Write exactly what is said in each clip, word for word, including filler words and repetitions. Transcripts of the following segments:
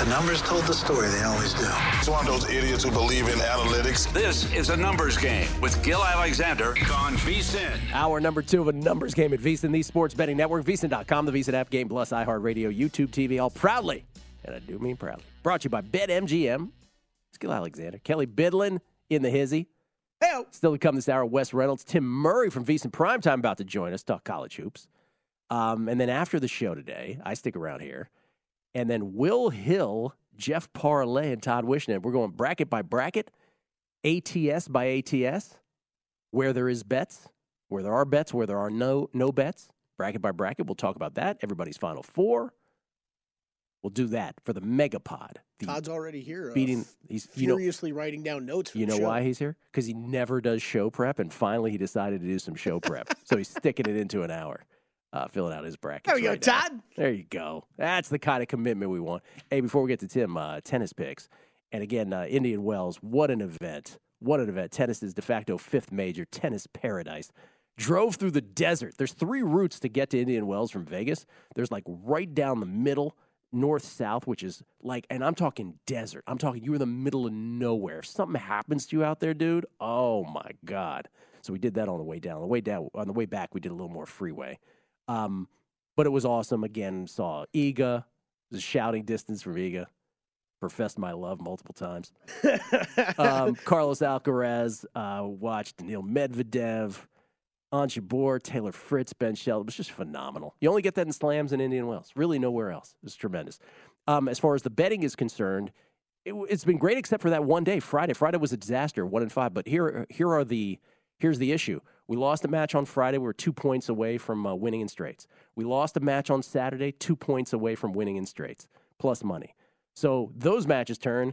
The numbers told the story. They always do. It's one of those idiots who believe in analytics. This is a numbers game with Gil Alexander on VSiN. Hour number two of a numbers game at VSiN, the Sports Betting Network, V S I N dot com, the VSiN app, Game Plus, iHeartRadio, YouTube T V, all proudly, and I do mean proudly, brought to you by BetMGM. It's Gil Alexander. Kelly Bidlin in the hizzy. Hey. Still to come this hour, Wes Reynolds. Tim Murray from VSiN Primetime about to join us, talk college hoops. Um, and then after the show today, I stick around here. And then Will Hill, Jeff Parlay, and Todd Wishnet. We're going bracket by bracket, A T S by A T S, where there is bets, where there are bets, where there are no no bets, bracket by bracket. We'll talk about that. Everybody's Final Four. We'll do that for the Megapod. The Todd's already here. Beating, uh, he's you know, furiously writing down notes for You the know show. why he's here? Because he never does show prep, and finally he decided to do some show prep. So he's sticking it into an hour. Uh, filling out his brackets. There we right go, now. Todd. There you go. That's the kind of commitment we want. Hey, before we get to Tim, uh, tennis picks. And again, uh, Indian Wells, what an event. What an event. Tennis's de facto fifth major, tennis paradise. Drove through the desert. There's three routes to get to Indian Wells from Vegas. There's like right down the middle, north-south, which is like, and I'm talking desert. I'm talking you're in the middle of nowhere. If something happens to you out there, dude, oh my God. So we did that on the way down. On the way down, on the way back, we did a little more freeway. Um, but it was awesome. Again, saw Iga. It was a shouting distance from Iga. Professed my love multiple times. um, Carlos Alcaraz. Uh, watched Daniil Medvedev. Anshu Bor, Taylor Fritz, Ben Shelton. It was just phenomenal. You only get that in slams in Indian Wells. Really nowhere else. It was tremendous. Um, as far as the betting is concerned, it, it's been great except for that one day, Friday. Friday was a disaster, one and five. But here, here are the here's the issue. We lost a match on Friday. We were two points away from uh, winning in straights. We lost a match on Saturday, two points away from winning in straights, plus money. So those matches turn,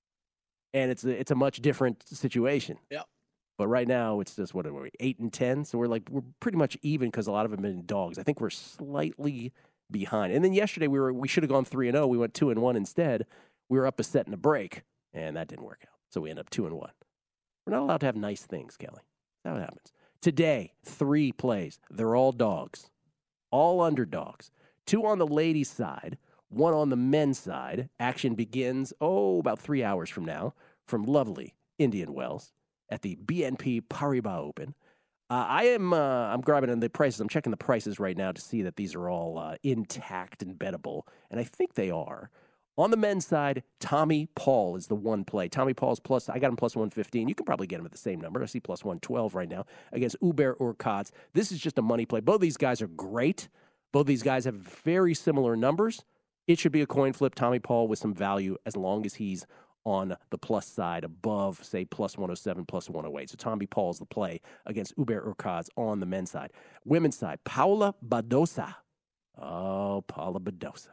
and it's a, it's a much different situation. Yep. But right now, it's just, what are we, eight and ten? So we're like, we're pretty much even because a lot of them have been dogs. I think we're slightly behind. And then yesterday, we were we should have gone three and oh. We went two and one instead. We were up a set and a break, and that didn't work out. So we end up two and one. We're not allowed to have nice things, Kelly. That's how it happens. Today, three plays. They're all dogs, all underdogs. Two on the ladies' side, one on the men's side. Action begins, oh, about three hours from now, from lovely Indian Wells at the B N P Paribas Open. Uh, I am uh, I'm grabbing in the prices. I'm checking the prices right now to see that these are all uh, intact and bettable, and I think they are. On the men's side, Tommy Paul is the one play. Tommy Paul's plus, I got him plus one fifteen. You can probably get him at the same number. I see plus one twelve right now against Hubert Urkaz. This is just a money play. Both of these guys are great. Both of these guys have very similar numbers. It should be a coin flip. Tommy Paul with some value as long as he's on the plus side above, say, plus one oh seven, plus one oh eight. So Tommy Paul's the play against Hubert Urkaz on the men's side. Women's side, Paula Badosa. Oh, Paula Badosa.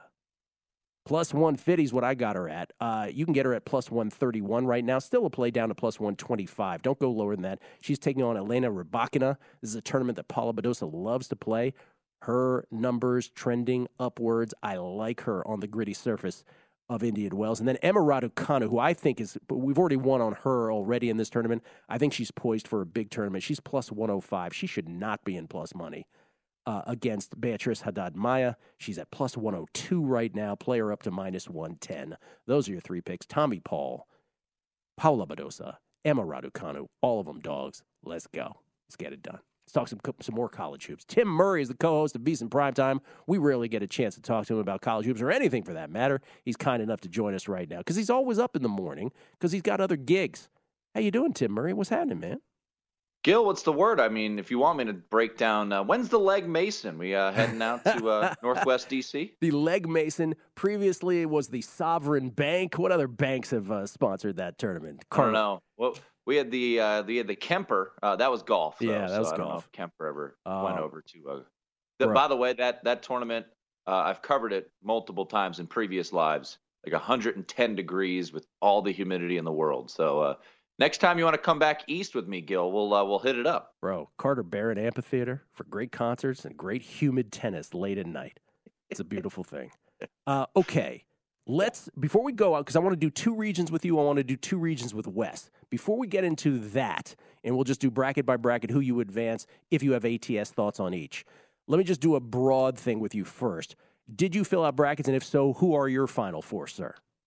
Plus one fifty is what I got her at. Uh, you can get her at plus one thirty-one right now. Still a play down to plus one twenty-five. Don't go lower than that. She's taking on Elena Rybakina. This is a tournament that Paula Badosa loves to play. Her numbers trending upwards. I like her on the gritty surface of Indian Wells. And then Emma Raducanu, who I think is, we've already won on her already in this tournament. I think she's poised for a big tournament. She's plus one oh five. She should not be in plus money. Uh, against Beatrice Haddad-Maya. She's at plus one oh two right now. Player up to minus one ten. Those are your three picks. Tommy Paul, Paula Badosa, Emma Raducanu, all of them dogs. Let's go. Let's get it done. Let's talk some some more college hoops. Tim Murray is the co-host of VSiN Primetime. We rarely get a chance to talk to him about college hoops or anything for that matter. He's kind enough to join us right now because he's always up in the morning because he's got other gigs. How you doing, Tim Murray? What's happening, man? Gil, what's the word? I mean, if you want me to break down, uh, when's the Leg Mason? We uh, heading out to uh, Northwest D C? The Leg Mason. Previously, it was the Sovereign Bank. What other banks have uh, sponsored that tournament? I don't know. Well, we had the uh, we had the Kemper. Uh, that was golf. Though, yeah, that was so I don't golf. know if Kemper ever uh, went over to. Uh, the, by the way, that that tournament, uh, I've covered it multiple times in previous lives. Like one hundred ten degrees with all the humidity in the world. So. Uh, Next time you want to come back east with me, Gil, we'll uh, we'll hit it up. Bro, Carter Barrett Amphitheater for great concerts and great humid tennis late at night. It's a beautiful thing. Uh, okay, let's, before we go out, because I want to do two regions with you, I want to do two regions with Wes. Before we get into that, and we'll just do bracket by bracket, who you advance, if you have A T S thoughts on each. Let me just do a broad thing with you first. Did you fill out brackets, and if so, who are your final four, sir?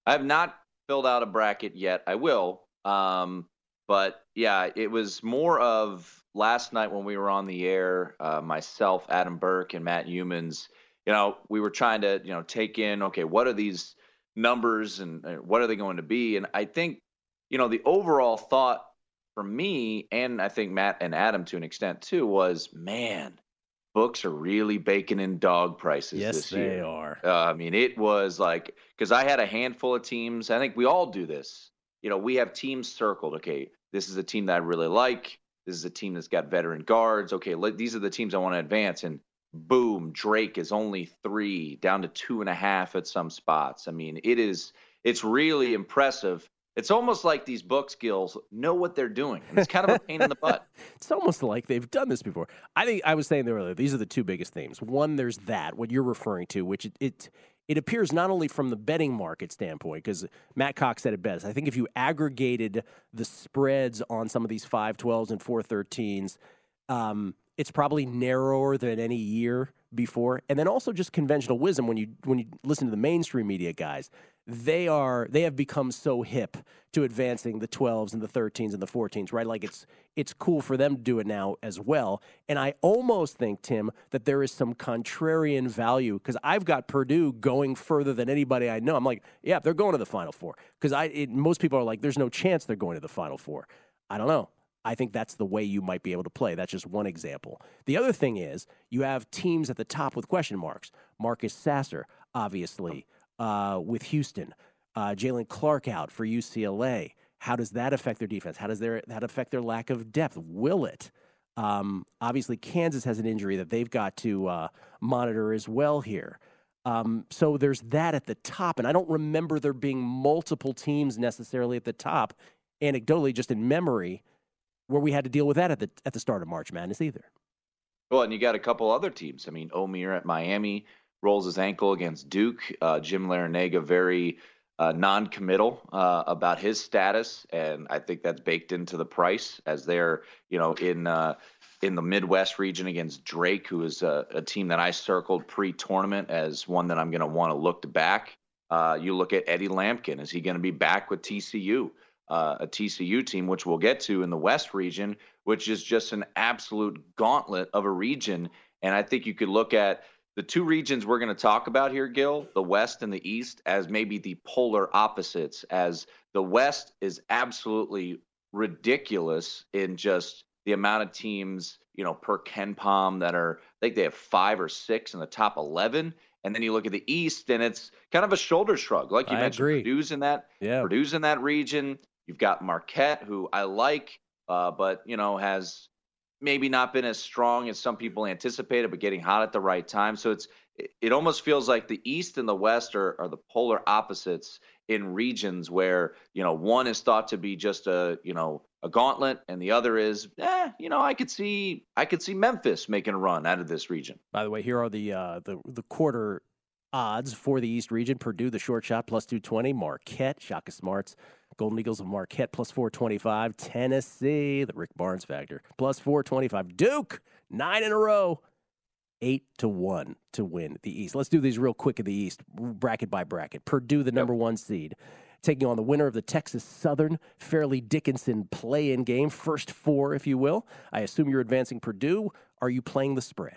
I have not filled out a bracket yet. I will. Um, but yeah, it was more of last night when we were on the air, uh, myself, Adam Burke, and Matt Humans, you know, we were trying to, you know, take in, okay, what are these numbers and, and what are they going to be? And I think, you know, the overall thought for me, and I think Matt and Adam to an extent too, was, man, books are really baking in dog prices yes, this year. Yes, they are. Uh, I mean, it was like, because I had a handful of teams. I think we all do this. You know, we have teams circled. Okay, this is a team that I really like. This is a team that's got veteran guards. Okay, let, these are the teams I want to advance. And boom, Drake is only three, down to two and a half at some spots. I mean, it is, it's really impressive. It's almost like these book skills know what they're doing. It's kind of a pain in the butt. It's almost like they've done this before. I think I was saying there earlier, these are the two biggest themes. One, there's that, what you're referring to, which it it, it appears not only from the betting market standpoint, because Matt Cox said it best. I think if you aggregated the spreads on some of these five twelves and four thirteens, um, it's probably narrower than any year before. And then also just conventional wisdom, when you when you listen to the mainstream media guys, they are they have become so hip to advancing the twelves and the thirteens and the fourteens, right? Like it's it's cool for them to do it now as well. And I almost think, Tim, that there is some contrarian value, because I've got Purdue going further than anybody I know. I'm like, yeah, they're going to the Final Four, because I it, most people are like, there's no chance they're going to the Final Four. I don't know. I think that's the way you might be able to play. That's just one example. The other thing is you have teams at the top with question marks. Marcus Sasser, obviously, uh, with Houston. Uh, Jalen Clark out for U C L A. How does that affect their defense? How does their, that affect their lack of depth? Will it? Um, obviously, Kansas has an injury that they've got to uh, monitor as well here. Um, so there's that at the top, and I don't remember there being multiple teams necessarily at the top, anecdotally, just in memory, where we had to deal with that at the at the start of March Madness either. Well, and you got a couple other teams. I mean, Omier at Miami rolls his ankle against Duke. Uh, Jim Larinaga very uh, non-committal uh, about his status, and I think that's baked into the price as they're, you know, in uh, in the Midwest region against Drake, who is a, a team that I circled pre-tournament as one that I'm going to want to look to back. Uh, you look at Eddie Lampkin. Is he going to be back with T C U? Uh, a T C U team, which we'll get to in the West region, which is just an absolute gauntlet of a region. And I think you could look at the two regions we're going to talk about here, Gil, the West and the East, as maybe the polar opposites, as the West is absolutely ridiculous in just the amount of teams, you know, per KenPom that are, I think they have five or six in the top eleven. And then you look at the East, and it's kind of a shoulder shrug. Like you I mentioned, agree. Purdue's in that, Yeah. Purdue's in that region. You've got Marquette, who I like, uh, but, you know, has maybe not been as strong as some people anticipated, but getting hot at the right time. So it's it almost feels like the East and the West are, are the polar opposites in regions where, you know, one is thought to be just a, you know, a gauntlet, and the other is, eh, you know, I could see I could see Memphis making a run out of this region. By the way, here are the uh, the the quarter odds for the East region. Purdue, the short shot, plus two twenty. Marquette, Shaka Smarts. Golden Eagles of Marquette, plus four twenty-five. Tennessee, the Rick Barnes factor, plus four twenty-five. Duke, nine in a row, eight to one to win the East. Let's do these real quick in the East, bracket by bracket. Purdue, the number one seed, taking on the winner of the Texas Southern Fairleigh Dickinson play-in game, first four, if you will. I assume you're advancing Purdue. Are you playing the spread?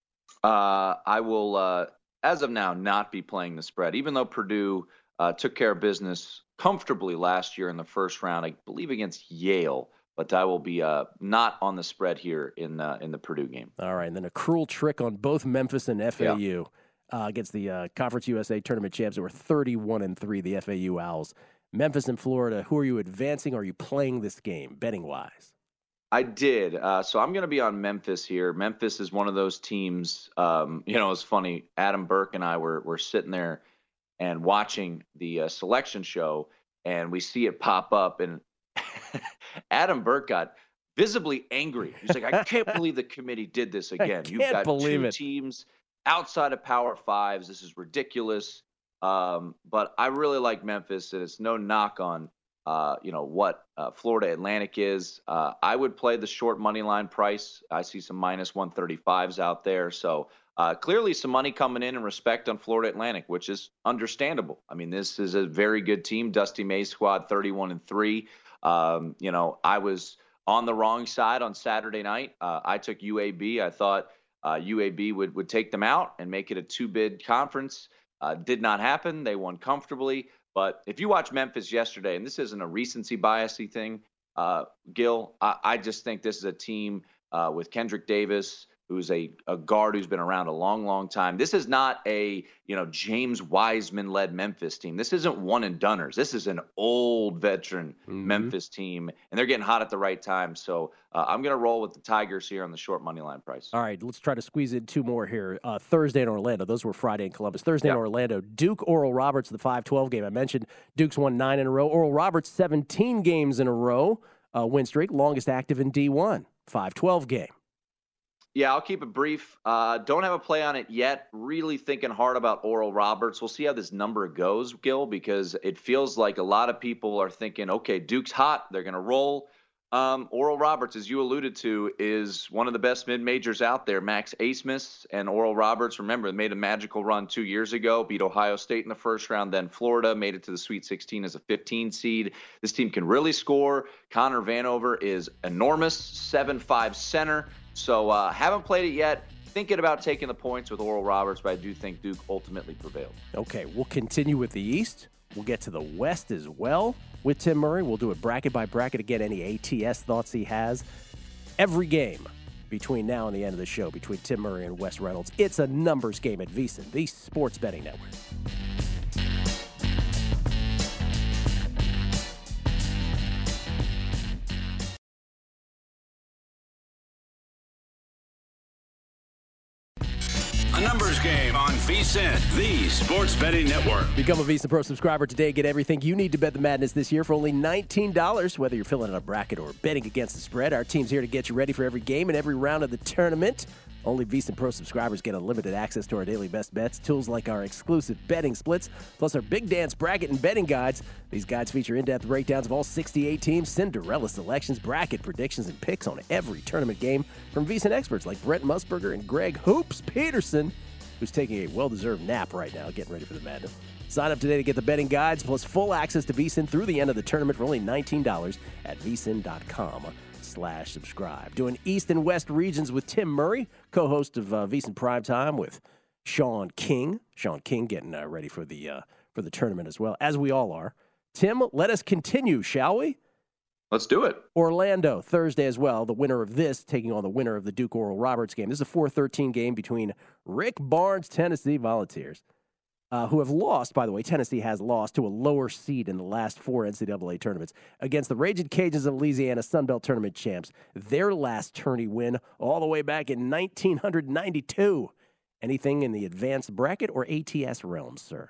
Uh, I will, uh, as of now, not be playing the spread, even though Purdue uh, took care of business comfortably last year in the first round, I believe against Yale, but I will be uh, not on the spread here in uh, in the Purdue game. All right, and then a cruel trick on both Memphis and F A U yeah. uh, against the uh, Conference U S A tournament champs that were thirty-one and three, the F A U Owls. Memphis and Florida, who are you advancing? Are you playing this game, betting-wise? I did. Uh, so I'm going to be on Memphis here. Memphis is one of those teams, um, you know, it's funny. Adam Burke and I were, were sitting there and watching the uh, selection show, and we see it pop up, and Adam Burke got visibly angry. He's like, I can't believe the committee did this again. I You've can't got believe two it. teams outside of Power Fives. This is ridiculous. Um, but I really like Memphis, and it's no knock on uh, you know, what uh, Florida Atlantic is. Uh, I would play the short money line price. I see some minus one thirty-fives out there. So uh, clearly some money coming in in respect on Florida Atlantic, which is understandable. I mean, this is a very good team. Dusty May's squad, thirty-one and three. Um, you know, I was on the wrong side on Saturday night. Uh, I took U A B. I thought uh, U A B would, would take them out and make it a two-bid conference. Uh, did not happen. They won comfortably. But if you watch Memphis yesterday, and this isn't a recency biasy thing, uh, Gil, I, I just think this is a team uh, with Kendrick Davis, who's a, a guard who's been around a long, long time. This is not a, you know, James Wiseman-led Memphis team. This isn't one and doneers. This is an old veteran mm-hmm. Memphis team, and they're getting hot at the right time. So uh, I'm going to roll with the Tigers here on the short money line price. All right, let's try to squeeze in two more here. Uh, Thursday in Orlando. Those were Friday in Columbus. Thursday yep. in Orlando. Duke, Oral Roberts, the five twelve game. I mentioned Duke's won nine in a row. Oral Roberts, seventeen games in a row. Uh, win streak, longest active in D one. five twelve game. Yeah, I'll keep it brief. Uh, don't have a play on it yet. Really thinking hard about Oral Roberts. We'll see how this number goes, Gil, because it feels like a lot of people are thinking, okay, Duke's hot. They're going to roll. Um, Oral Roberts, as you alluded to, is one of the best mid-majors out there. Max Asmus and Oral Roberts, remember, they made a magical run two years ago, beat Ohio State in the first round, then Florida, made it to the Sweet sixteen as a fifteen seed. This team can really score. Connor Vanover is enormous, seven five center. So uh, haven't played it yet. Thinking about taking the points with Oral Roberts, but I do think Duke ultimately prevailed. Okay, we'll continue with the East. We'll get to the West as well with Tim Murray. We'll do it bracket by bracket to get any A T S thoughts he has. Every game between now and the end of the show, between Tim Murray and Wes Reynolds, it's a numbers game at VSiN, the Sports Betting Network. A numbers game on VSiN, the Sports Betting Network. Become a VSiN Pro subscriber today. Get everything you need to bet the madness this year for only nineteen dollars. Whether you're filling out a bracket or betting against the spread, our team's here to get you ready for every game and every round of the tournament. Only VSiN Pro subscribers get unlimited access to our daily best bets, tools like our exclusive betting splits, plus our Big Dance bracket and betting guides. These guides feature in-depth breakdowns of all sixty-eight teams, Cinderella selections, bracket predictions, and picks on every tournament game from VSiN experts like Brent Musburger and Greg Hoops Peterson, who's taking a well-deserved nap right now, getting ready for the madness. Sign up today to get the betting guides plus full access to VSiN through the end of the tournament for only nineteen dollars at V S I N dot com. Slash subscribe. Doing East and West regions with Tim Murray, co-host of uh, VSiN Primetime with Sean King. Sean King getting uh, ready for the uh, for the tournament as well, as we all are. Tim, let us continue, shall we? Let's do it. Orlando, Thursday as well. The winner of this taking on the winner of the Duke Oral Roberts game. This is a four thirteen game between Rick Barnes, Tennessee Volunteers, uh, who have lost, by the way, Tennessee has lost to a lower seed in the last four N C double A tournaments against the Raging Cajuns of Louisiana, Sunbelt Tournament champs. Their last tourney win all the way back in nineteen ninety-two. Anything in the advanced bracket or A T S realm, sir?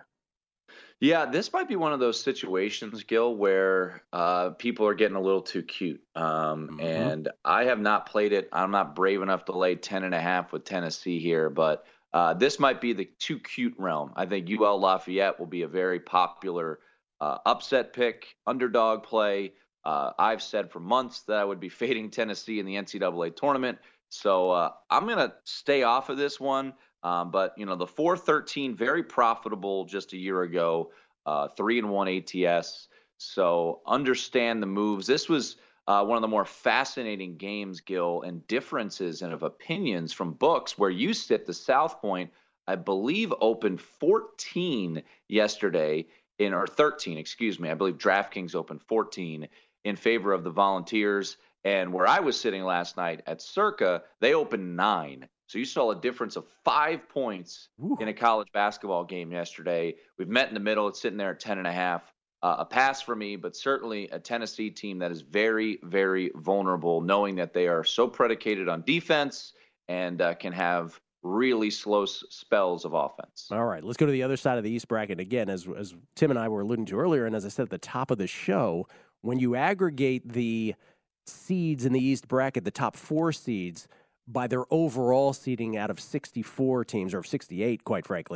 Yeah, this might be one of those situations, Gil, where uh, people are getting a little too cute. Um, mm-hmm. And I have not played it. I'm not brave enough to lay ten and a half with Tennessee here, but Uh, this might be the too cute realm. I think U L Lafayette will be a very popular uh, upset pick, underdog play. Uh, I've said for months that I would be fading Tennessee in the N C double A tournament. So uh, I'm going to stay off of this one. Um, but, you know, the four thirteen, very profitable just a year ago, uh, three and one A T S. So understand the moves. This was Uh, one of the more fascinating games, Gil, and differences and of opinions from books where you sit. The South Point, I believe, opened fourteen yesterday in, or thirteen, excuse me. I believe DraftKings opened fourteen in favor of the Volunteers. And where I was sitting last night at Circa, they opened nine. So you saw a difference of five points Ooh. in a college basketball game yesterday. We've met in the middle. It's sitting there at ten and a half. Uh, a pass for me, but certainly a Tennessee team that is very, very vulnerable, knowing that they are so predicated on defense and uh, can have really slow s- spells of offense. All right, let's go to the other side of the East bracket. Again, as, as Tim and I were alluding to earlier, and as I said at the top of the show, when you aggregate the seeds in the East bracket, the top four seeds, by their overall seeding out of sixty-four teams, or sixty-eight, quite frankly,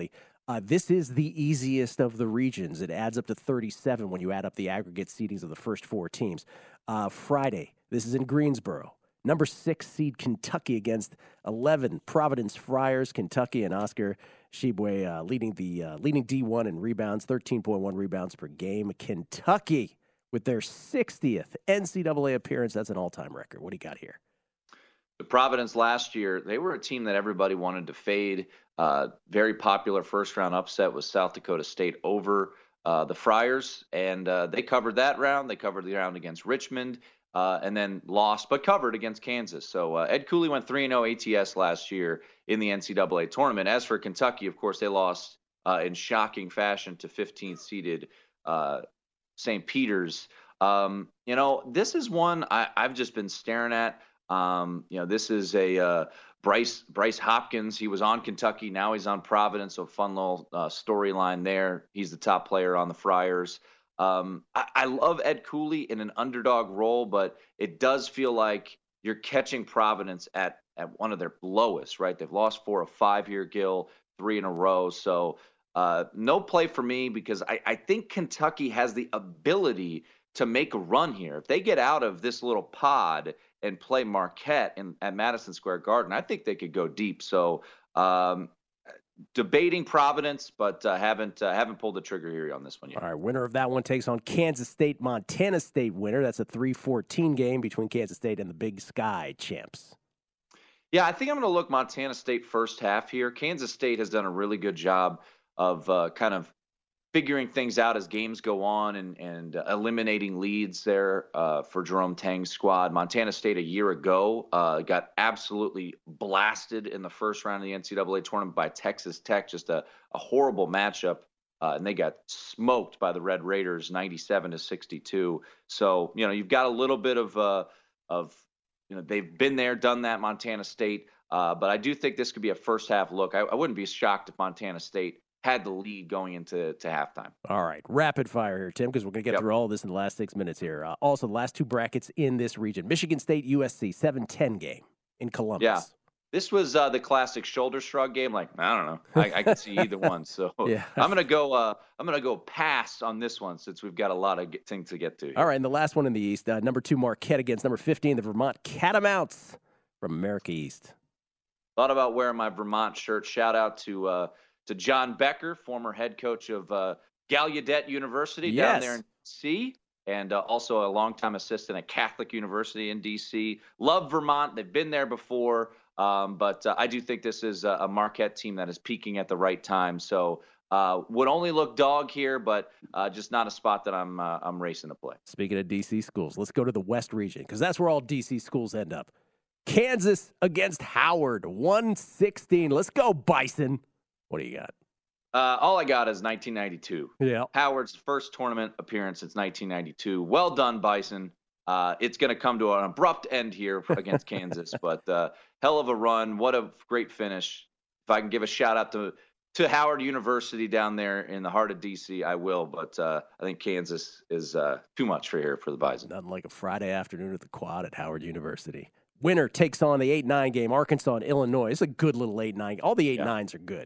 Uh, this is the easiest of the regions. It adds up to thirty-seven when you add up the aggregate seedings of the first four teams. Uh, Friday, this is in Greensboro. Number six seed Kentucky against eleven Providence Friars. Kentucky and Oscar Shibwe uh, leading the uh, leading D one in rebounds, thirteen point one rebounds per game. Kentucky with their sixtieth N C double A appearance. That's an all-time record. What do you got here? The Providence last year, they were a team that everybody wanted to fade. Uh, very popular first-round upset was South Dakota State over uh, the Friars, and uh, they covered that round. They covered the round against Richmond. Uh, and then lost, but covered against Kansas. So uh, Ed Cooley went three and oh A T S last year in the N C double A tournament. As for Kentucky, of course, they lost uh, in shocking fashion to fifteenth seeded uh, Saint Peter's. Um, you know, this is one I, I've just been staring at. Um, you know, this is a uh, Bryce Bryce Hopkins. He was on Kentucky. Now he's on Providence. So fun little uh, storyline there. He's the top player on the Friars. Um, I, I love Ed Cooley in an underdog role, but it does feel like you're catching Providence at, at one of their lowest, right? They've lost four or five here, Gil, three in a row. So uh, no play for me because I, I think Kentucky has the ability to make a run here. If they get out of this little pod and play Marquette in, at Madison Square Garden, I think they could go deep. So um, debating Providence, but uh, haven't uh, haven't pulled the trigger here on this one yet. All right, winner of that one takes on Kansas State, Montana State winner. That's a three fourteen game between Kansas State and the Big Sky champs. Yeah, I think I'm going to look Montana State first half here. Kansas State has done a really good job of uh, kind of figuring things out as games go on and, and uh, eliminating leads there uh, for Jerome Tang's squad. Montana State a year ago uh, got absolutely blasted in the first round of the N C double A tournament by Texas Tech, just a, a horrible matchup. Uh, and they got smoked by the Red Raiders, ninety-seven to sixty-two. So, you know, you've got a little bit of, uh, of you know, they've been there, done that, Montana State. Uh, but I do think this could be a first half look. I, I wouldn't be shocked if Montana State had the lead going into to halftime. All right, rapid fire here, Tim, because we're going to get Yep. through all of this in the last six minutes here. Uh, also, the last two brackets in this region. Michigan State, U S C, seven ten game in Columbus. Yeah. This was uh, the classic shoulder shrug game. Like, I don't know. I, I can see either one. So Yeah. I'm going to go uh, I'm going to go pass on this one since we've got a lot of get, things to get to here. All right, and the last one in the East, uh, number two Marquette against number fifteen, the Vermont Catamounts from America East. Thought about wearing my Vermont shirt. Shout out to uh, to John Becker, former head coach of uh, Gallaudet University down Yes. there in D C, and uh, also a longtime assistant at Catholic University in D C. Love Vermont. They've been there before, um, but uh, I do think this is a, a Marquette team that is peaking at the right time. So uh, would only look dog here, but uh, just not a spot that I'm uh, I'm racing to play. Speaking of D C schools, let's go to the West region because that's where all D C schools end up. Kansas against Howard, one sixteen. Let's go, Bison. What do you got? Uh, all I got is nineteen ninety-two. Yeah. Howard's first tournament appearance since nineteen ninety-two. Well done, Bison. Uh, it's going to come to an abrupt end here against Kansas, but uh, hell of a run. What a great finish. If I can give a shout out to to Howard University down there in the heart of D C, I will. But uh, I think Kansas is uh, too much for here for the Bison. Nothing like a Friday afternoon at the Quad at Howard University. Winner takes on the eight nine game, Arkansas and Illinois. It's a good little eight nine. All the eight nines are good.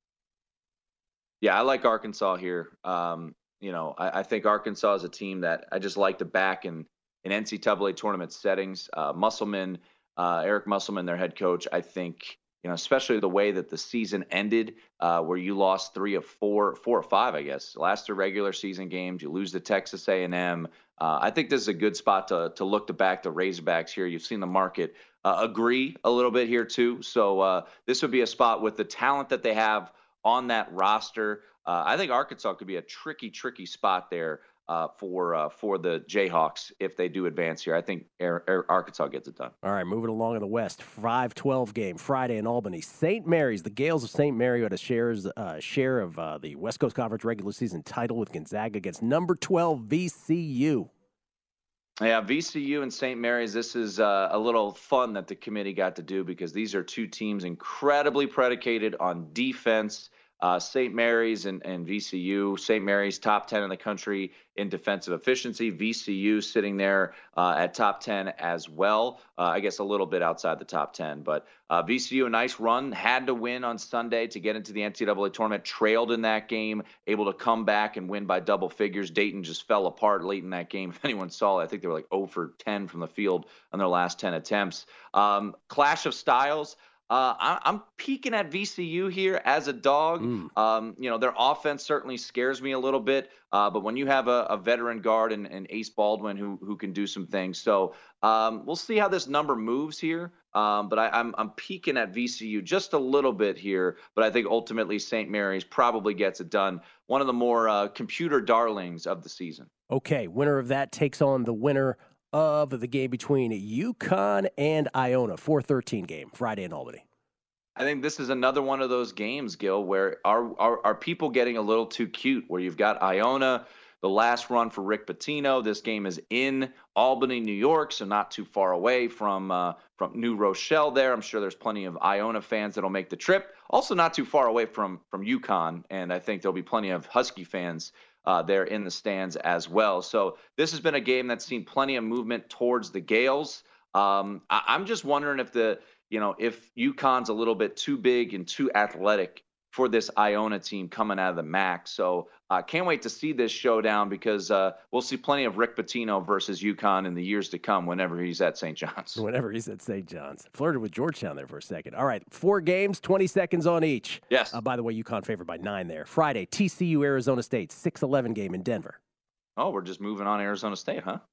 Yeah, I like Arkansas here. Um, you know, I, I think Arkansas is a team that I just like to back in, in N C double A tournament settings. Uh, Musselman, uh, Eric Musselman, their head coach, I think, you know, especially the way that the season ended, uh, where you lost three of four, four or five, I guess, last two regular season games. You lose to Texas A and M. Uh, I think this is a good spot to to look to back the Razorbacks here. You've seen the market uh, agree a little bit here too. So uh, this would be a spot with the talent that they have on that roster. Uh, I think Arkansas could be a tricky, tricky spot there uh, for uh, for the Jayhawks if they do advance here. I think Air, Air, Arkansas gets it done. All right, moving along in the West, five twelve game, Friday in Albany. Saint Mary's, the Gales of Saint Mary, who had a shares, uh, share of uh, the West Coast Conference regular season title with Gonzaga against number twelve V C U. Yeah, V C U and Saint Mary's, this is uh, a little fun that the committee got to do because these are two teams incredibly predicated on defense. Uh, Saint Mary's and, and V C U. Saint Mary's top ten in the country in defensive efficiency. V C U sitting there uh, at top ten as well. Uh, I guess a little bit outside the top ten. But uh, V C U, a nice run. Had to win on Sunday to get into the N C double A tournament. Trailed in that game. Able to come back and win by double figures. Dayton just fell apart late in that game. If anyone saw it, I think they were like zero for ten from the field on their last ten attempts. Um, clash of styles. Uh, I, I'm peeking at V C U here as a dog. Mm. Um, you know, their offense certainly scares me a little bit. Uh, but when you have a, a veteran guard and, and Ace Baldwin who who can do some things, so um, we'll see how this number moves here. Um, but I, I'm I'm peeking at V C U just a little bit here. But I think ultimately Saint Mary's probably gets it done. One of the more uh, computer darlings of the season. Okay, winner of that takes on the winner of the game between UConn and Iona, four thirteen game, Friday in Albany. I think this is another one of those games, Gil, where are, are, are people getting a little too cute, where you've got Iona, the last run for Rick Pitino. This game is in Albany, New York, so not too far away from uh, from New Rochelle there. I'm sure there's plenty of Iona fans that'll make the trip. Also not too far away from, from UConn, and I think there'll be plenty of Husky fans Uh, there in the stands as well. So this has been a game that's seen plenty of movement towards the Gales. Um, I, I'm just wondering if the, you know, if UConn's a little bit too big and too athletic for this Iona team coming out of the M A C. So I uh, can't wait to see this showdown because uh, we'll see plenty of Rick Pitino versus UConn in the years to come whenever he's at Saint John's. Whenever he's at Saint John's. Flirted with Georgetown there for a second. All right, four games, twenty seconds on each. Yes. Uh, by the way, UConn favored by nine there. Friday, T C U, Arizona State, six eleven game in Denver. Oh, we're just moving on Arizona State, huh?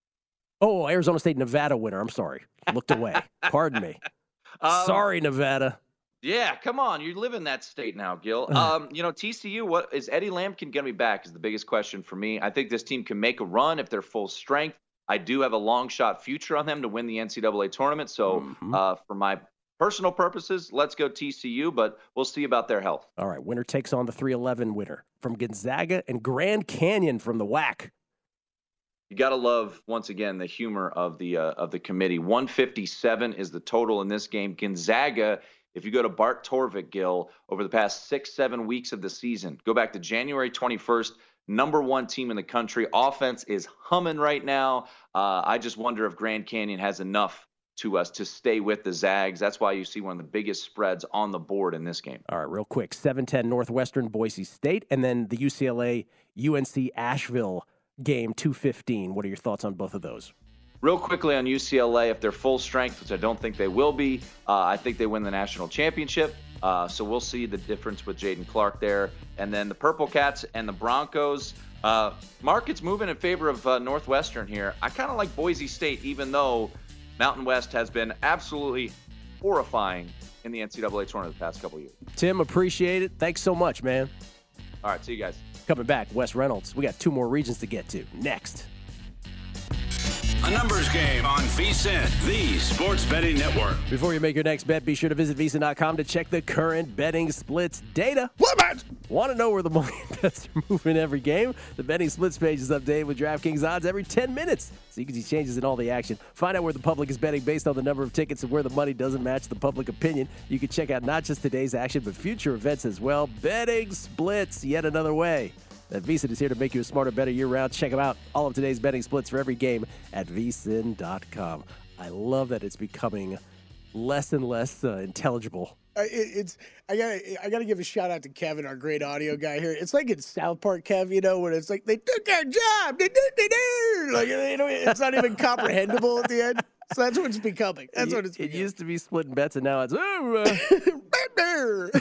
Oh, Arizona State, Nevada winner. I'm sorry. Looked away. Pardon me. Um, sorry, Nevada. Yeah, come on. You live in that state now, Gil. Um, you know, T C U, what is Eddie Lampkin going to be back is the biggest question for me. I think this team can make a run if they're full strength. I do have a long shot future on them to win the N C double A tournament. So mm-hmm. uh, for my personal purposes, let's go T C U, but we'll see about their health. All right, winner takes on the three eleven winner from Gonzaga and Grand Canyon from the W A C. You got to love, once again, the humor of the uh, of the committee. one fifty-seven is the total in this game. Gonzaga, if you go to Bart Torvik, Gil, over the past six, seven weeks of the season, go back to January twenty-first, number one team in the country. Offense is humming right now. Uh, I just wonder if Grand Canyon has enough to us to stay with the Zags. That's why you see one of the biggest spreads on the board in this game. All right, real quick, seven ten Northwestern, Boise State, and then the U C L A U N C Asheville game, two fifteen. What are your thoughts on both of those? Real quickly on U C L A, if they're full strength, which I don't think they will be, uh, I think they win the national championship. Uh, so we'll see the difference with Jaden Clark there. And then the Purple Cats and the Broncos. Uh, market's moving in favor of uh, Northwestern here. I kind of like Boise State, even though Mountain West has been absolutely horrifying in the N C double A tournament the past couple years. Tim, appreciate it. Thanks so much, man. All right, see you guys. Coming back, Wes Reynolds. We got two more regions to get to next. A numbers game on VSiN, the Sports Betting Network. Before you make your next bet, be sure to visit V S I N dot com to check the current betting splits data. What bet? Want to know where the money bets are moving every game? The betting splits page is updated with DraftKings odds every ten minutes, so you can see changes in all the action. Find out where the public is betting based on the number of tickets and where the money doesn't match the public opinion. You can check out not just today's action, but future events as well. Betting splits yet another way. That V S I N is here to make you a smarter, better year-round. Check them out. All of today's betting splits for every game at V S I N dot com. I love that it's becoming less and less uh, intelligible. Uh, it, it's I got I got to give a shout out to Kevin, our great audio guy here. It's like in South Park, Kev, you know, when it's like they took our job, they did, they did, like you know, it's not even comprehensible at the end. So that's what it's becoming. That's it, what it's. It becoming. used to be splitting bets, and now it's. Oh, uh,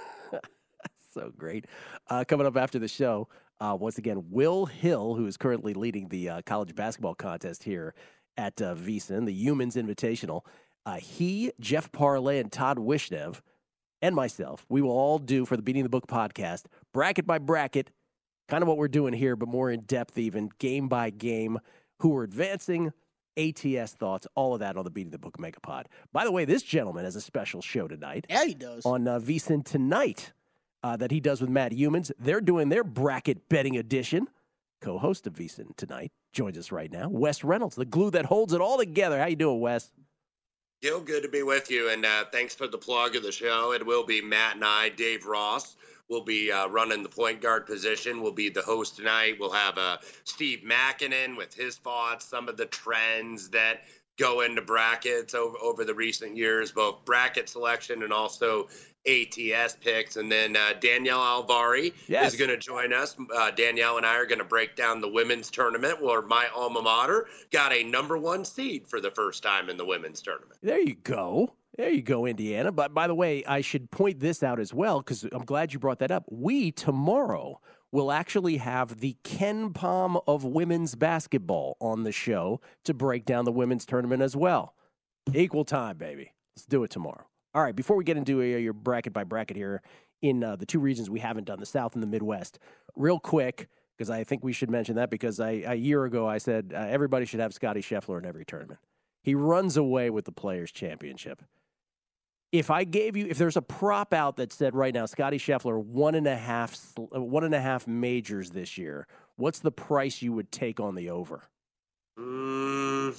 so great. Uh, coming up after the show, uh, once again, Will Hill, who is currently leading the uh, college basketball contest here at uh, V S I N, the Humans Invitational. Uh, he, Jeff Parlay, and Todd Wishnev, and myself, we will all do for the Beating the Book podcast, bracket by bracket, kind of what we're doing here, but more in depth even, game by game, who are advancing, A T S thoughts, all of that on the Beating the Book Megapod. By the way, this gentleman has a special show tonight. Yeah, he does. On uh, V S I N Tonight. Uh, that he does with Matt Humans. They're doing their bracket betting edition. Co-host of V S I N Tonight joins us right now. Wes Reynolds, the glue that holds it all together. How you doing, Wes? Gil, good to be with you, and uh, thanks for the plug of the show. It will be Matt and I, Dave Ross. will be uh, running the point guard position, will be the host tonight. We'll have uh, Steve Makinen with his thoughts, some of the trends that go into brackets over, over the recent years, both bracket selection and also A T S picks. And then uh, Danielle Alvari yes. is going to join us. Uh, Danielle and I are going to break down the women's tournament where my alma mater got a number one seed for the first time in the women's tournament. There you go. There you go, Indiana. But by the way, I should point this out as well, because I'm glad you brought that up. We, tomorrow, will actually have the Ken Palm of women's basketball on the show to break down the women's tournament as well. Equal time, baby. Let's do it tomorrow. All right, before we get into uh, your bracket by bracket here in uh, the two regions we haven't done, the South and the Midwest, real quick, because I think we should mention that, because I, a year ago I said uh, everybody should have Scotty Scheffler in every tournament. He runs away with the Players' Championship. If I gave you, if there's a prop out that said right now, Scotty Scheffler, one and a half, one and a half majors this year, what's the price you would take on the over? Mm,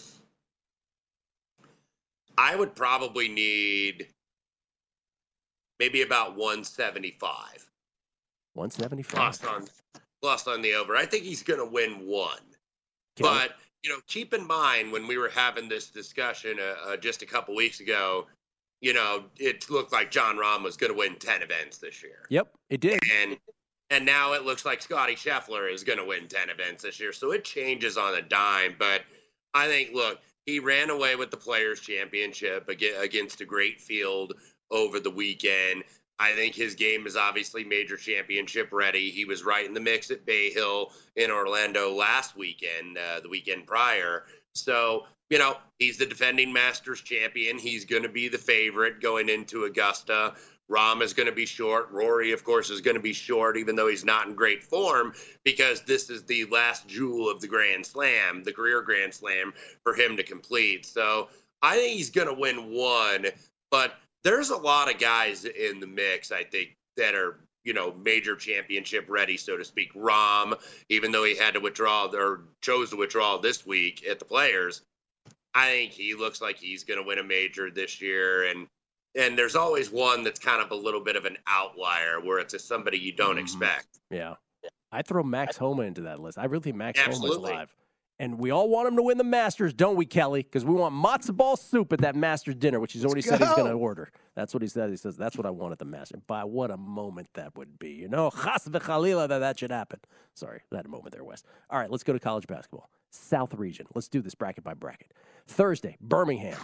I would probably need maybe about one seventy-five. one seventy-five. Plus on, plus on the over. I think he's going to win one. Okay. But, you know, keep in mind when we were having this discussion uh, uh, just a couple weeks ago, you know, it looked like Jon Rahm was going to win ten events this year. Yep, it did. And and now it looks like Scotty Scheffler is going to win ten events this year. So it changes on a dime. But I think, look, he ran away with the Players' Championship against a great field over the weekend. I think his game is obviously major championship ready. He was right in the mix at Bay Hill in Orlando last weekend, uh, the weekend prior. So, you know, he's the defending Masters champion. He's going to be the favorite going into Augusta. Rahm is going to be short. Rory, of course, is going to be short, even though he's not in great form, because this is the last jewel of the Grand Slam, the career Grand Slam, for him to complete. So I think he's going to win one, but there's a lot of guys in the mix, I think, that are, you know, major championship ready, so to speak. Rahm, even though he had to withdraw or chose to withdraw this week at the Players, I think he looks like he's going to win a major this year. And and there's always one that's kind of a little bit of an outlier where it's a somebody you don't mm-hmm. expect. Yeah. I throw Max Homa into that list. I really think Max Absolutely. Homa's live. And we all want him to win the Masters, don't we, Kelly? Because we want matzo ball soup at that Masters dinner, which he's already Let's said go. he's going to order. That's what he said. He says, that's what I want at the Masters. By what a moment that would be. You know, chas v'chalila that that should happen. Sorry, that moment there, Wes. All right, let's go to college basketball. South region. Let's do this bracket by bracket. Thursday, Birmingham.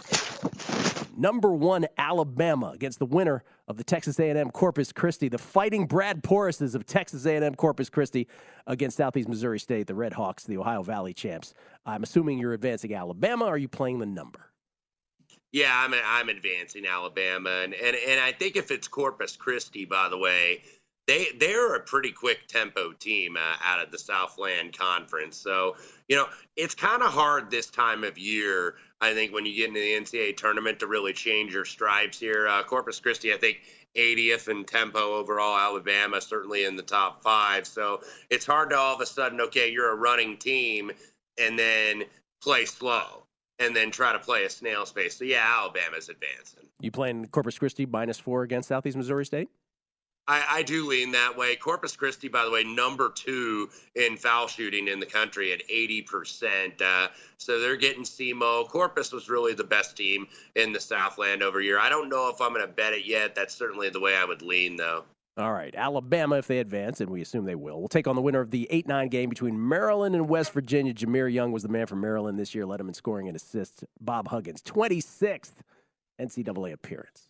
Number one, Alabama against the winner of the Texas A and M Corpus Christi, the Fighting Brad Porrases of Texas A and M Corpus Christi against Southeast Missouri State, the Red Hawks, the Ohio Valley champs. I'm assuming you're advancing Alabama. Are you playing the number? Yeah, I'm I'm advancing Alabama, and, and and I think if it's Corpus Christi, by the way, they they're a pretty quick tempo team uh, out of the Southland Conference. So you know it's kind of hard this time of year, I think, when you get into the N C double A tournament to really change your stripes here. Uh, Corpus Christi, I think, eightieth in tempo overall. Alabama certainly in the top five. So it's hard to all of a sudden, okay, you're a running team, and then play slow. And then try to play a snail's pace. So, yeah, Alabama's advancing. You playing Corpus Christi minus four against Southeast Missouri State? I, I do lean that way. Corpus Christi, by the way, number two in foul shooting in the country at eighty percent. Uh, so they're getting S E M O. Corpus was really the best team in the Southland over here. I don't know if I'm going to bet it yet. That's certainly the way I would lean, though. All right, Alabama, if they advance, and we assume they will, will take on the winner of the eight nine game between Maryland and West Virginia. Jameer Young was the man from Maryland this year, led him in scoring and assists. Bob Huggins, twenty-sixth N C double A appearance.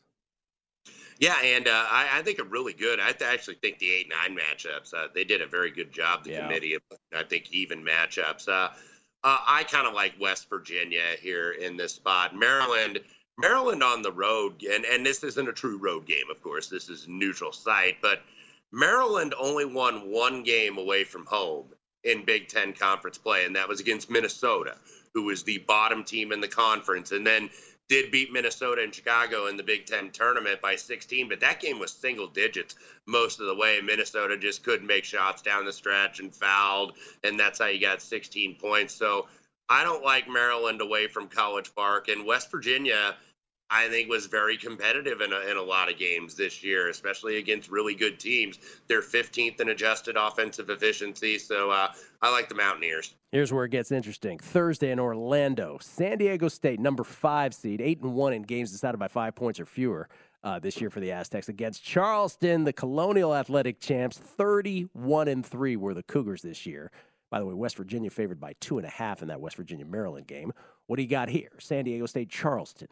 Yeah, and uh, I, I think a really good. I th- actually think the eight nine matchups, uh, they did a very good job, the yeah. committee, of, I think, even matchups. Uh, uh, I kind of like West Virginia here in this spot. Maryland... Maryland on the road, and, and this isn't a true road game, of course. This is a neutral site, but Maryland only won one game away from home in Big Ten conference play, and that was against Minnesota, who was the bottom team in the conference, and then did beat Minnesota and Chicago in the Big Ten tournament by sixteen, but that game was single digits most of the way. Minnesota just couldn't make shots down the stretch and fouled, and that's how you got sixteen points. So I don't like Maryland away from College Park. And West Virginia, I think was very competitive in a, in a lot of games this year, especially against really good teams. They're fifteenth in adjusted offensive efficiency, so uh, I like the Mountaineers. Here's where it gets interesting. Thursday in Orlando, San Diego State, number five seed, eight and one in games decided by five points or fewer uh, this year for the Aztecs against Charleston, the Colonial Athletic champs. thirty-one and three were the Cougars this year. By the way, West Virginia favored by two and a half in that West Virginia-Maryland game. What do you got here? San Diego State, Charleston.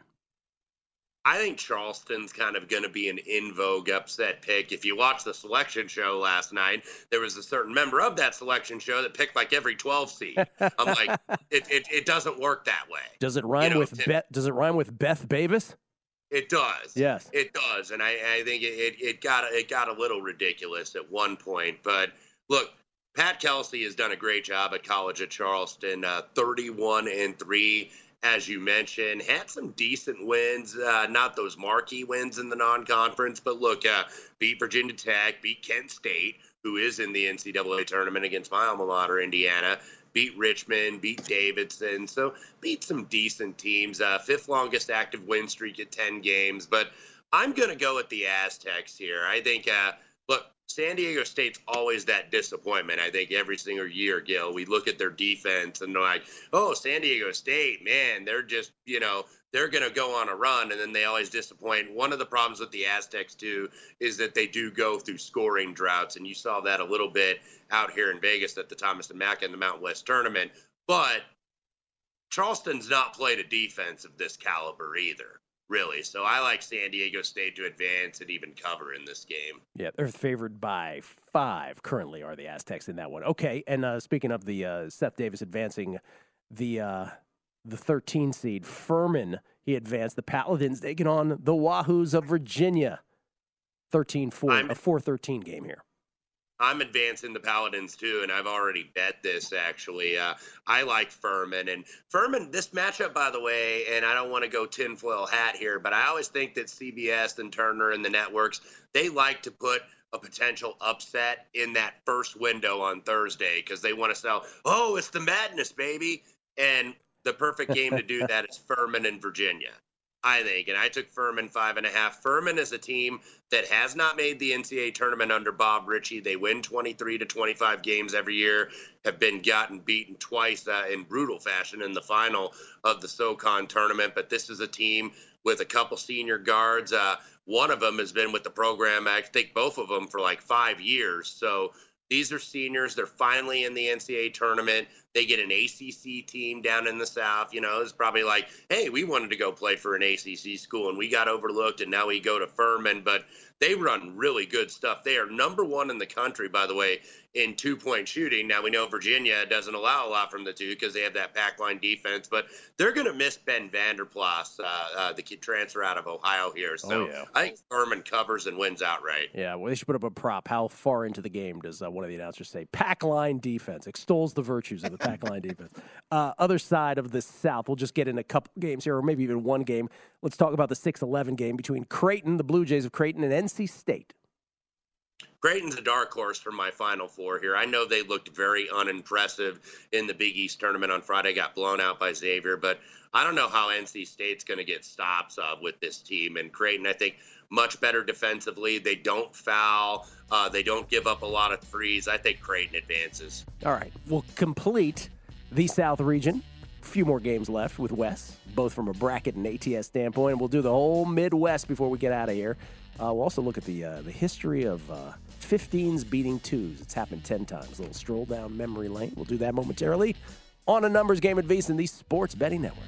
I think Charleston's kind of going to be an in vogue upset pick. If you watched the selection show last night, there was a certain member of that selection show that picked like every twelve seed. I'm like, it, it, it doesn't work that way. Does it rhyme you know, with to, Beth? Does it rhyme with Beth Bavis? It does. Yes, it does, and I, I think it, it, it got it got a little ridiculous at one point. But look, Pat Kelsey has done a great job at college at Charleston. Uh, thirty-one and three. As you mentioned, had some decent wins, uh, not those marquee wins in the non-conference, but look, uh, beat Virginia Tech, beat Kent State, who is in the N C double A tournament against my alma mater, Indiana, beat Richmond, beat Davidson, so beat some decent teams. Uh, fifth longest active win streak at ten games, but I'm going to go with the Aztecs here. I think, uh, look, San Diego State's always that disappointment, I think, every single year, Gil. We look at their defense and they're like, oh, San Diego State, man, they're just, you know, they're going to go on a run, and then they always disappoint. One of the problems with the Aztecs, too, is that they do go through scoring droughts, and you saw that a little bit out here in Vegas at the Thomas and Mack and the Mountain West tournament. But Charleston's not played a defense of this caliber either. Really. So I like San Diego State to advance and even cover in this game. Yeah, they're favored by five currently are the Aztecs in that one. Okay, and uh, speaking of the uh, Seth Davis advancing the uh, the thirteen seed, Furman, he advanced. The Paladins taking on the Wahoos of Virginia. thirteen four, a four thirteen game here. I'm advancing the Paladins, too, and I've already bet this, actually. Uh, I like Furman. And Furman, this matchup, by the way, and I don't want to go tinfoil hat here, but I always think that C B S and Turner and the networks, they like to put a potential upset in that first window on Thursday because they want to sell, oh, it's the madness, baby. And the perfect game to do that is Furman and Virginia, I think. And I took Furman five and a half. Furman is a team that has not made the N C double A tournament under Bob Ritchie. They win twenty-three to twenty-five games every year, have been gotten beaten twice uh, in brutal fashion in the final of the SoCon tournament. But this is a team with a couple senior guards. Uh, one of them has been with the program, I think both of them, for like five years. So these are seniors. They're finally in the N C double A tournament. They get an A C C team down in the South. You know, it's probably like, hey, we wanted to go play for an A C C school, and we got overlooked, and now we go to Furman. But they run really good stuff. They are number one in the country, by the way, in two-point shooting. Now, we know Virginia doesn't allow a lot from the two because they have that pack line defense, but they're going to miss Ben Vanderplas, uh, uh, the kid transfer out of Ohio here. So oh, yeah. I think Furman covers and wins outright. Yeah, well, they should put up a prop. How far into the game does uh, one of the announcers say? Pack line defense. Extols the virtues of the pack line defense. Uh, other side of the South, we'll just get in a couple games here, or maybe even one game. Let's talk about the six eleven game between Creighton, the Blue Jays of Creighton, and N C State. Creighton's a dark horse for my Final Four here. I know they looked very unimpressive in the Big East tournament on Friday, got blown out by Xavier, but I don't know how N C State's going to get stops uh, with this team. And Creighton, I think, much better defensively. They don't foul. Uh, they don't give up a lot of threes. I think Creighton advances. All right. We'll complete the South region. A few more games left with Wes, both from a bracket and A T S standpoint. We'll do the whole Midwest before we get out of here. Uh, we'll also look at the uh, the history of uh, fifteens beating twos. It's happened ten times. A little stroll down memory lane. We'll do that momentarily on a numbers game at VSiN, the Sports Betting Network.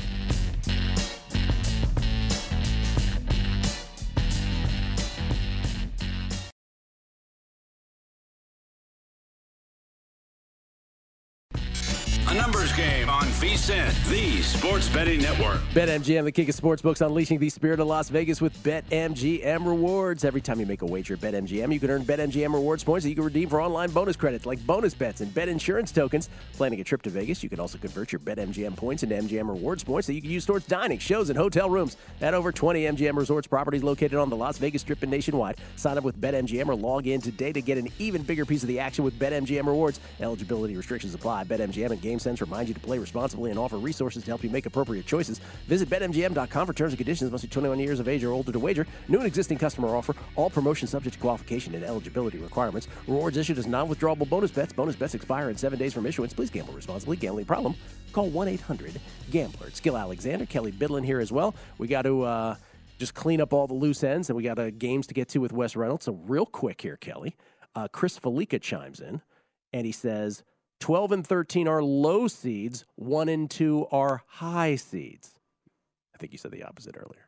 A numbers game on VSiN, the Sports Betting Network. BetMGM, the king of sportsbooks, unleashing the spirit of Las Vegas with BetMGM rewards. Every time you make a wager at BetMGM, you can earn BetMGM rewards points that you can redeem for online bonus credits like bonus bets and bet insurance tokens. Planning a trip to Vegas, you can also convert your BetMGM points into M G M rewards points that you can use towards dining, shows, and hotel rooms at over twenty M G M Resorts properties located on the Las Vegas Strip and nationwide. Sign up with BetMGM or log in today to get an even bigger piece of the action with BetMGM rewards. Eligibility restrictions apply. BetMGM and games GameSense remind you to play responsibly and offer resources to help you make appropriate choices. Visit bet M G M dot com for terms and conditions. Must be twenty-one years of age or older to wager. New and existing customer offer. All promotions subject to qualification and eligibility requirements. Rewards issued as non-withdrawable bonus bets. Bonus bets expire in seven days from issuance. Please gamble responsibly. Gambling problem? Call one eight hundred gambler. It's Gil Alexander, Kelly Bidlin here as well. We got to uh, just clean up all the loose ends, and we got uh, games to get to with Wes Reynolds. So real quick here, Kelly. Uh, Chris Felica chimes in, and he says, twelve and thirteen are low seeds, one and two are high seeds. I think you said the opposite earlier.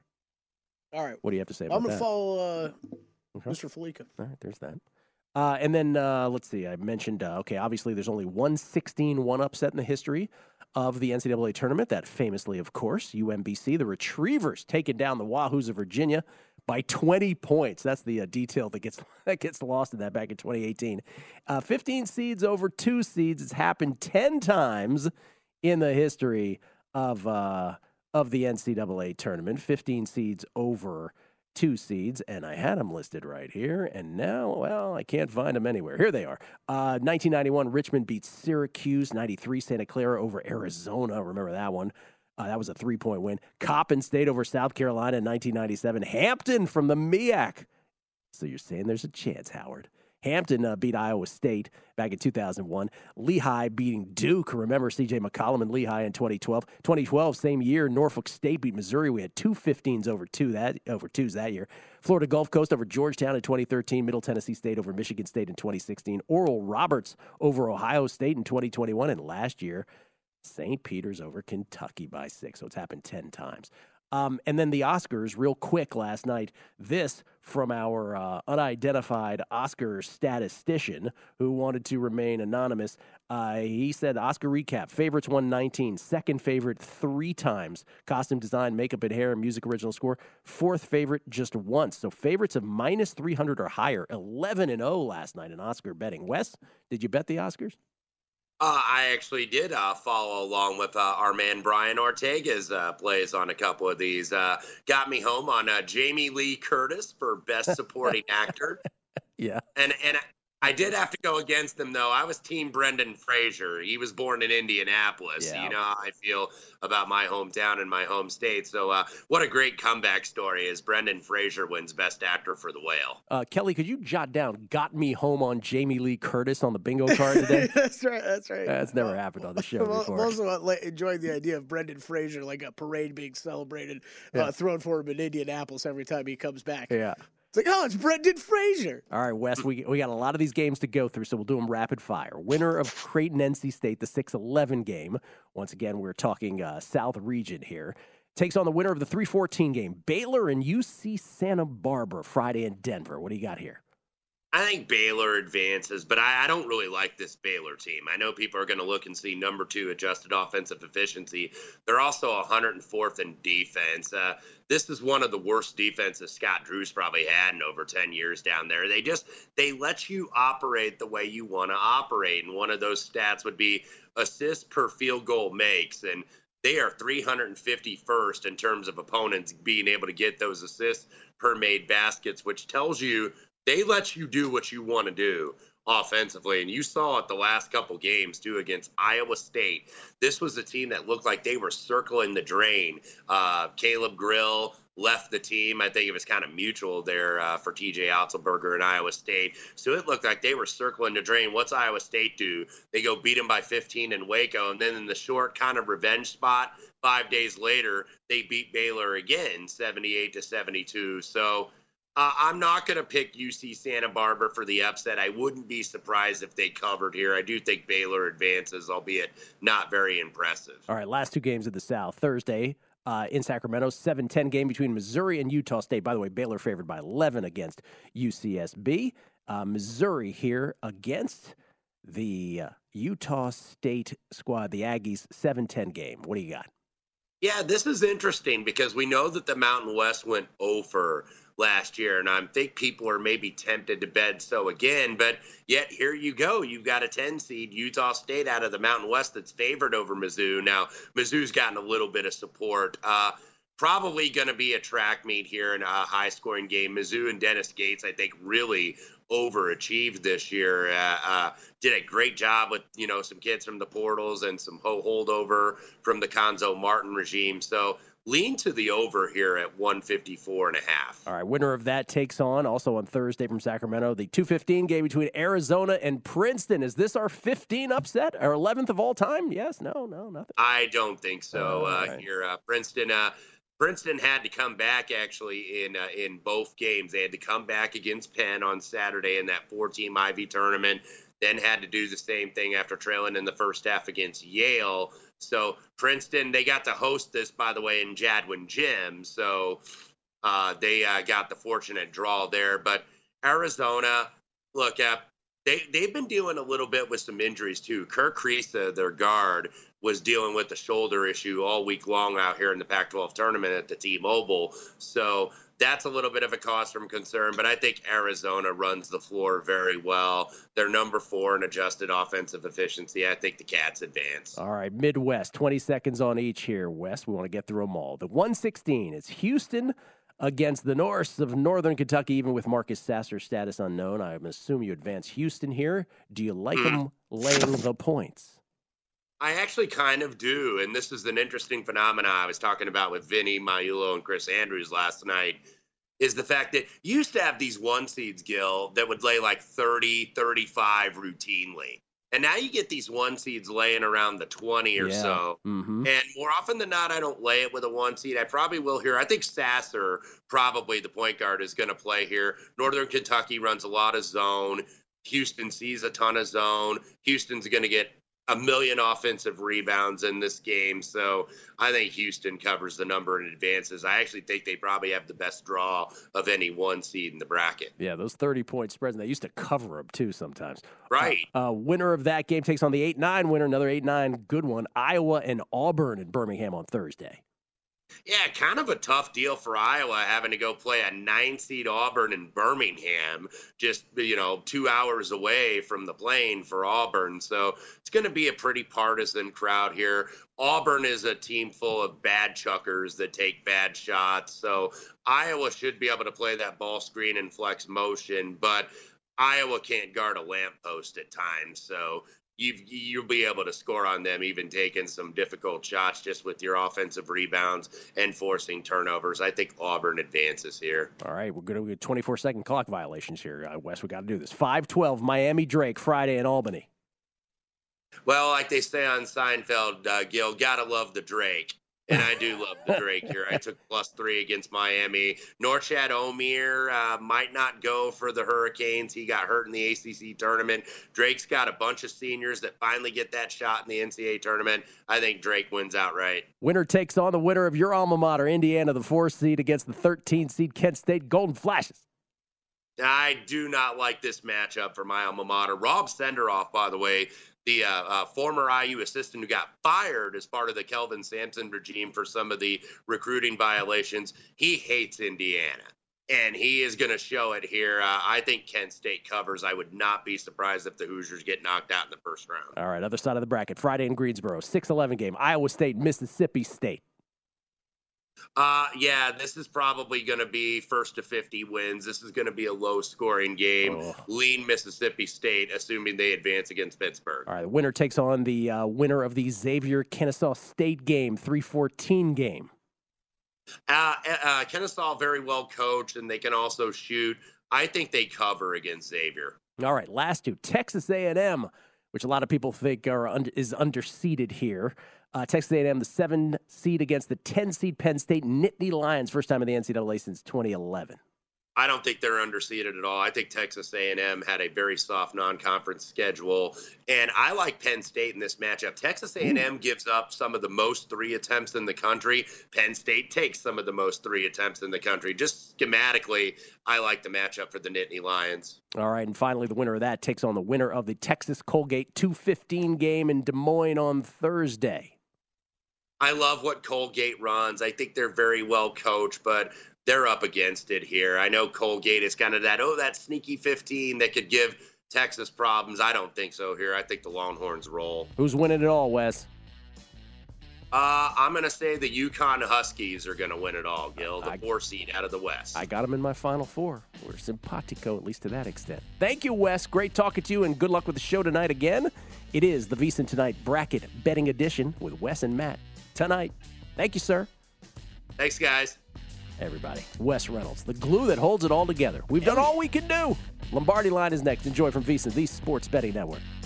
All right. What do you have to say about I'm gonna that? follow uh, Okay. Mister Felica. All right, there's that. Uh, and then, uh, let's see, I mentioned, uh, okay, obviously there's only one sixteen one upset in the history of the N C double A tournament. That famously, of course, U M B C, the Retrievers, taking down the Wahoos of Virginia by twenty points. That's the uh, detail that gets that gets lost in that back in twenty eighteen. Uh, fifteen seeds over two seeds. It's happened ten times in the history of uh, of the N C double A tournament. fifteen seeds over two seeds, and I had them listed right here, and now, well, I can't find them anywhere. Here they are. Uh, nineteen ninety-one, Richmond beats Syracuse. ninety-three, Santa Clara over Arizona. Remember that one. Uh, that was a three-point win. Coppin State over South Carolina in nineteen ninety-seven. Hampton from the M E A C. So you're saying there's a chance, Howard. Hampton uh, beat Iowa State back in two thousand one. Lehigh beating Duke. Remember C J McCollum and Lehigh in twenty twelve. twenty twelve, same year, Norfolk State beat Missouri. We had two fifteens over two that over twos that year. Florida Gulf Coast over Georgetown in twenty thirteen. Middle Tennessee State over Michigan State in twenty sixteen. Oral Roberts over Ohio State in twenty twenty-one. And last year, Saint Peter's over Kentucky by six. So it's happened ten times. Um, and then the Oscars, real quick last night. This from our uh, unidentified Oscar statistician who wanted to remain anonymous. Uh, he said, Oscar recap, favorites won nineteen, second favorite three times, costume design, makeup and hair, and music original score. Fourth favorite just once. So favorites of minus three hundred or higher, eleven and oh last night in Oscar betting. Wes, did you bet the Oscars? Uh, I actually did uh, follow along with uh, our man Brian Ortega's uh, plays on a couple of these. Uh, got me home on uh, Jamie Lee Curtis for Best Supporting Actor. Yeah. And and I did have to go against him, though. I was Team Brendan Fraser. He was born in Indianapolis. Yeah. You know how I feel about my hometown and my home state. So uh, what a great comeback story as Brendan Fraser wins Best Actor for The Whale. Uh, Kelly, could you jot down "Got Me Home" on Jamie Lee Curtis on the bingo card today? That's right. That's right. That's never happened on the show I'm before. also uh, enjoying the idea of Brendan Fraser, like a parade being celebrated, Yeah. uh, thrown for him in Indianapolis every time he comes back. Yeah. It's like, oh, it's Brendan Fraser. All right, Wes, we we got a lot of these games to go through, so we'll do them rapid fire. Winner of Creighton N C State, the six eleven game. Once again, we're talking uh, South region here. Takes on the winner of the three fourteen game, Baylor and U C Santa Barbara, Friday in Denver. What do you got here? I think Baylor advances, but I, I don't really like this Baylor team. I know people are going to look and see number two adjusted offensive efficiency. They're also one hundred fourth in defense. Uh, this is one of the worst defenses Scott Drew's probably had in over ten years down there. They just, they let you operate the way you want to operate. And one of those stats would be assists per field goal makes. And they are three hundred fifty-first in terms of opponents being able to get those assists per made baskets, which tells you they let you do what you want to do offensively. And you saw it the last couple games, too, against Iowa State. This was a team that looked like they were circling the drain. Uh, Caleb Grill left the team. I think it was kind of mutual there uh, for T J Otzelberger and Iowa State. So it looked like they were circling the drain. What's Iowa State do? They go beat them by fifteen in Waco. And then in the short kind of revenge spot, five days later, they beat Baylor again, seventy-eight to seventy-two. So Uh, I'm not going to pick U C Santa Barbara for the upset. I wouldn't be surprised if they covered here. I do think Baylor advances, albeit not very impressive. All right, last two games of the South. Thursday uh, in Sacramento, seven ten game between Missouri and Utah State. By the way, Baylor favored by eleven against U C S B. Uh, Missouri here against the uh, Utah State squad, the Aggies, seven ten game. What do you got? Yeah, this is interesting because we know that the Mountain West went over last year, and I think people are maybe tempted to bet so again, but yet here you go. You've got a ten seed, Utah State out of the Mountain West that's favored over Mizzou. Now, Mizzou's gotten a little bit of support. Uh, probably going to be a track meet here in a high-scoring game. Mizzou and Dennis Gates, I think, really overachieved this year. Uh, uh, did a great job with, you know, some kids from the portals and some ho- holdover from the Conzo Martin regime. So lean to the over here at one fifty-four and a half. All right, winner of that takes on, also on Thursday from Sacramento, the two fifteen game between Arizona and Princeton. Is this our fifteen upset, our eleventh of all time? Yes, no, no, nothing. I don't think so. Uh, right. Here, uh, Princeton. Uh, Princeton had to come back actually in uh, in both games. They had to come back against Penn on Saturday in that four-team Ivy tournament. Then had to do the same thing after trailing in the first half against Yale. So Princeton, they got to host this, by the way, in Jadwin Gym. So uh, they uh, got the fortunate draw there. But Arizona, look, uh, they, they've been dealing a little bit with some injuries, too. Kirk Kriisa, their guard, was dealing with the shoulder issue all week long out here in the Pac twelve tournament at the T-Mobile. So that's a little bit of a cause for concern, but I think Arizona runs the floor very well. They're number four in adjusted offensive efficiency. I think the Cats advance. All right, Midwest, twenty seconds on each here, West. We want to get through them all. The one sixteen is Houston against the Norse of Northern Kentucky, even with Marcus Sasser's status unknown. I assume you advance Houston here. Do you like them laying the points? I actually kind of do, and this is an interesting phenomenon I was talking about with Vinny Maiulo and Chris Andrews last night, is the fact that you used to have these one seeds, Gil, that would lay like thirty, thirty-five routinely. And now you get these one seeds laying around the twenty or Yeah. so. Mm-hmm. And more often than not, I don't lay it with a one seed. I probably will here. I think Sasser, probably the point guard, is going to play here. Northern Kentucky runs a lot of zone. Houston sees a ton of zone. Houston's going to get a million offensive rebounds in this game. So I think Houston covers the number and advances. I actually think they probably have the best draw of any one seed in the bracket. Yeah, those thirty-point spreads, and they used to cover them, too, sometimes. Right. Uh, uh, winner of that game takes on the eight nine winner, another eight nine good one, Iowa and Auburn in Birmingham on Thursday. Yeah, kind of a tough deal for Iowa having to go play a nine seed Auburn in Birmingham, just, you know, two hours away from the plane for Auburn. So it's going to be a pretty partisan crowd here. Auburn is a team full of bad chuckers that take bad shots. So Iowa should be able to play that ball screen and flex motion, but Iowa can't guard a lamppost at times. So You've, you'll be able to score on them, even taking some difficult shots just with your offensive rebounds and forcing turnovers. I think Auburn advances here. All right, we're going to get twenty-four second clock violations here, uh, Wes. We got to do this. five twelve, Miami Drake, Friday in Albany. Well, like they say on Seinfeld, uh, Gil, gotta love the Drake. And I do love the Drake here. I took plus three against Miami. Norchad Omier uh, might not go for the Hurricanes. He got hurt in the A C C tournament. Drake's got a bunch of seniors that finally get that shot in the N C double A tournament. I think Drake wins outright. Winner takes on the winner of your alma mater, Indiana, the four seed, against the thirteen seed Kent State Golden Flashes. I do not like this matchup for my alma mater. Rob Senderoff, by the way, the uh, uh, former I U assistant who got fired as part of the Kelvin Sampson regime for some of the recruiting violations, he hates Indiana. And he is going to show it here. Uh, I think Kent State covers. I would not be surprised if the Hoosiers get knocked out in the first round. All right, other side of the bracket, Friday in Greensboro, six eleven game, Iowa State, Mississippi State. Uh, yeah, this is probably going to be first to fifty wins. This is going to be a low-scoring game. Oh. Lean Mississippi State, assuming they advance against Pittsburgh. All right, the winner takes on the uh, winner of the Xavier-Kennesaw State game, three fourteen game. Uh, uh, Kennesaw very well coached, and they can also shoot. I think they cover against Xavier. All right, last two, Texas A and M, which a lot of people think are under, is underseeded here. Uh, Texas A and M, the seven seed against the ten seed Penn State Nittany Lions, first time in the N C double A since twenty eleven. I don't think they're underseeded at all. I think Texas A and M had a very soft non-conference schedule, and I like Penn State in this matchup. Texas A and M Ooh. gives up some of the most three attempts in the country. Penn State takes some of the most three attempts in the country. Just schematically, I like the matchup for the Nittany Lions. All right, and finally, the winner of that takes on the winner of the Texas Colgate two fifteen game in Des Moines on Thursday. I love what Colgate runs. I think they're very well coached, but they're up against it here. I know Colgate is kind of that, oh, that sneaky fifteen that could give Texas problems. I don't think so here. I think the Longhorns roll. Who's winning it all, Wes? Uh, I'm going to say the Yukon Huskies are going to win it all, Gil, the I, four seed out of the West. I got them in my Final Four. We're simpatico, at least to that extent. Thank you, Wes. Great talking to you, and good luck with the show tonight again. It is the VSiN Tonight Bracket Betting Edition with Wes and Matt tonight. Thank you, sir. Thanks, guys. Everybody. Wes Reynolds, the glue that holds it all together. We've done all we can do. Lombardi Line is next. Enjoy from VSiN, the Sports Betting Network.